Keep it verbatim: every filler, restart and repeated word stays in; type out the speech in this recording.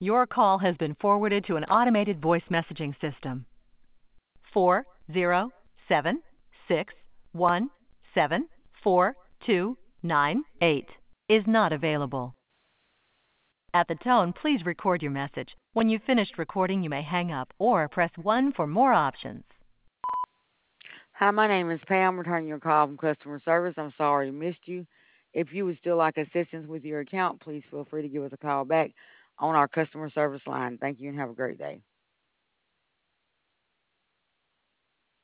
Your call has been forwarded to an automated voice messaging system. Four zero seven six one seven four two nine eight is not available. At the tone, please record your message. When you've finished recording, you may hang up or press one for more options. Hi, my name is Pam. Returning your call from customer service. I'm sorry I missed you. If you would still like assistance with your account, please feel free to give us a call back on our customer service line. Thank you and have a great day.